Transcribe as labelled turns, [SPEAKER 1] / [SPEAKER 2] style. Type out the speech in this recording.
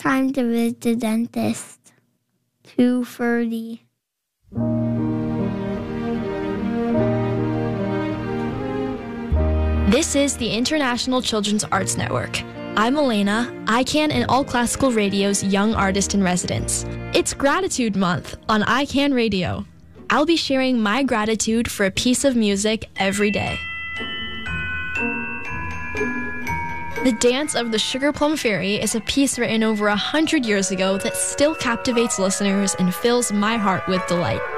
[SPEAKER 1] time to visit the dentist. 2:30.
[SPEAKER 2] This is the International Children's Arts Network. I'm Elena, ICANN and All Classical Radio's Young Artist in Residence. It's Gratitude Month on ICANN Radio. I'll be sharing my gratitude for a piece of music every day. The Dance of the Sugar Plum Fairy is a piece written over 100 years ago that still captivates listeners and fills my heart with delight.